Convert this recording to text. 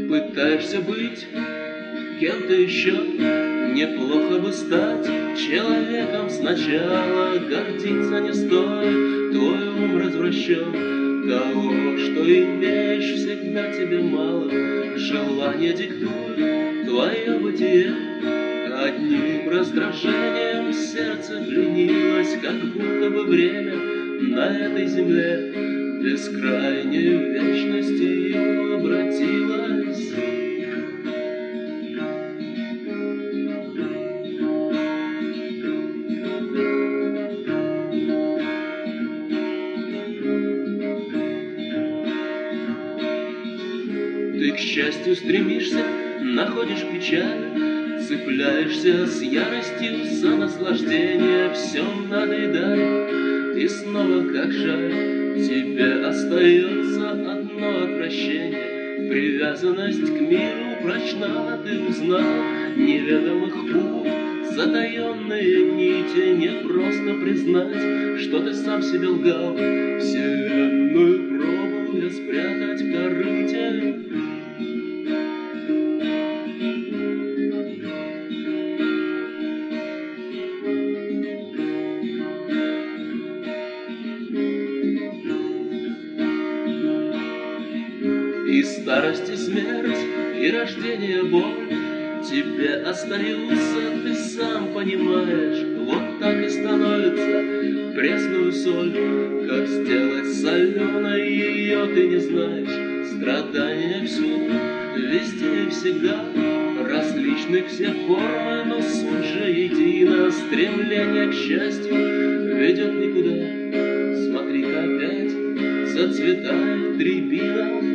Пытаешься быть кем-то еще, неплохо бы стать человеком сначала. Гордиться не стоит, твой ум развращен. Того, что имеешь, всегда тебе мало. Желание диктует твое бытие. Одним раздражением сердце пленилось, как будто бы время на этой земле бескрайней вечностью обратилось. Ты к счастью стремишься, находишь печаль, цепляешься с яростью за наслаждение, все надоедает, и снова как жаль, тебе остается одно отвращение. Привязанность к миру прочна, ты узнал неведомых путь, затаенные нити. Не просто признать, что ты сам себе лгал, вселенную пробуя спрятать в корыте. И старость, и смерть, и рождение, боль тебе остаются, ты сам понимаешь. Вот так и становится пресную соль. Как сделать соленой ее ты не знаешь. Страдания всюду, везде и всегда, различных все формы, но суть же едина. Стремление к счастью ведет никуда. Смотри-ка опять зацветает рябина.